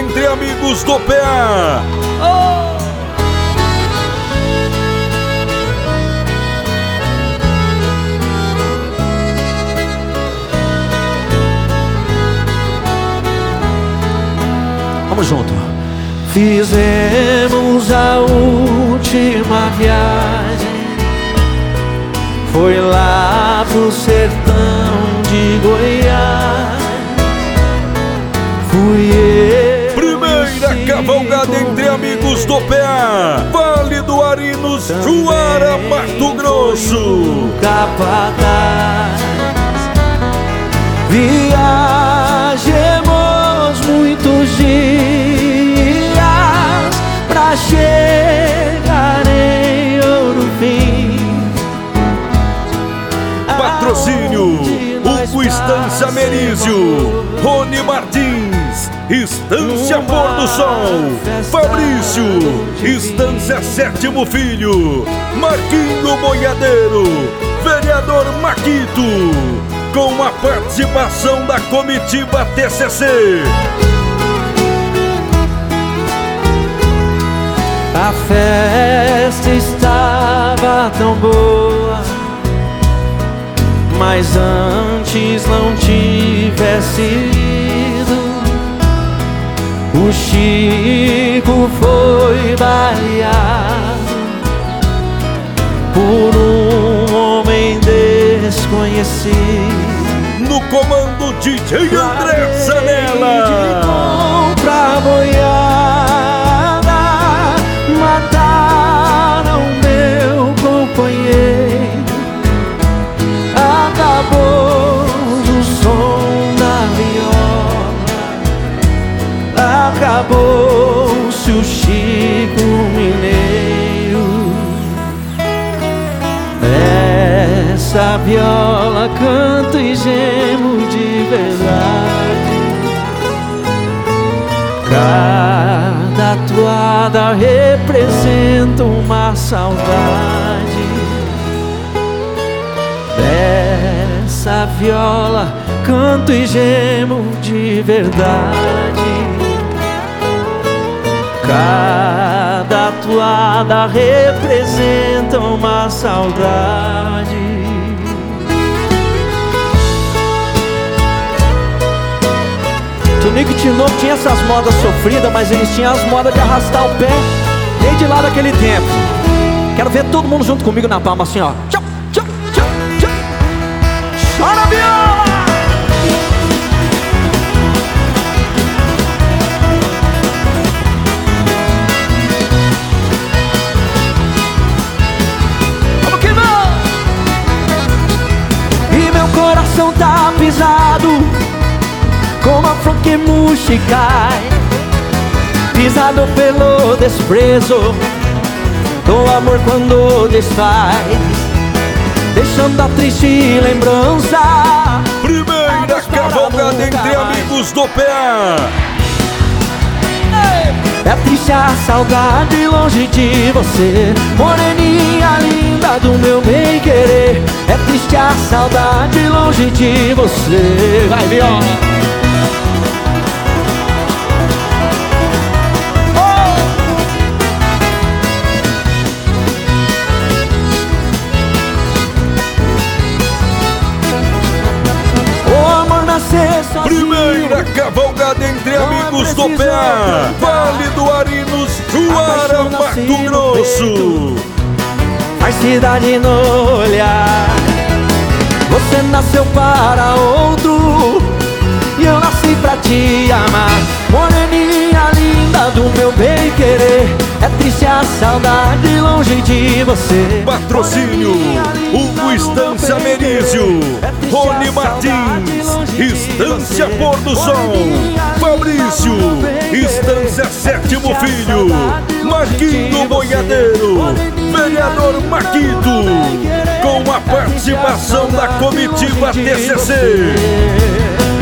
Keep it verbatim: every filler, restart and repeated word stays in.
entre amigos do P A. Oh! Vamos junto. Fizemos a última viagem, foi lá pro sertão de Goiás. Fui eu. Primeira cavalgada entre amigos do P A. Vale do Arinos, Juara, Mato Grosso. Capataz. Viajemos muitos dias pra chegar em Ouro Fim. Patrocínio Hugo Estância Merizio, Rony Martins, Estância Pôr do Sol, Fabrício, Estância Sétimo Filho, Marquinho Boiadeiro, Vereador Maquito, com a participação da comitiva T C C. A festa estava tão boa, mas antes não tivesse ido, o Chico foi baleado por um homem desconhecido. No comando D J André Zanella. Pra boiada, mataram meu companheiro. Acabou o som da viola, acabou-se o Chico Mineiro. Essa viola canta e gemo de verdade. Cada toada representa uma saudade. Dessa viola canto e gemo de verdade. Cada toada representa uma saudade. Tonico e Tinoco tinha essas modas sofridas, mas eles tinham as modas de arrastar o pé desde lá daquele tempo. Quero ver todo mundo junto comigo na palma assim, ó. Tchau, tchau, tchau, tchau. Chora a viola! Vamos que vamos! E meu coração tá pisado como a flor que murcha e cai, pisado pelo desprezo do amor quando desfaz, deixando a triste lembrança. Primeira cavalgada entre amigos do P A. É triste a saudade longe de você, moreninha linda do meu bem querer. É triste a saudade longe de você. Vai, viola! Primeira cavalgada entre amigos do P A. Vale do Arinos, Juara, Mato Grosso. Faz cidade no olhar. Você nasceu para outro e eu nasci pra te amar. Moreninha linda do meu bem querer. É triste a saudade longe de você. Patrocínio Hugo Estância Merizio, Rony Martins, Estância Pôr do Sol, Fabrício, Estância Sétimo Filho, Marquinho Boiadeiro, Vereador Maquito, com a participação da comitiva T C C.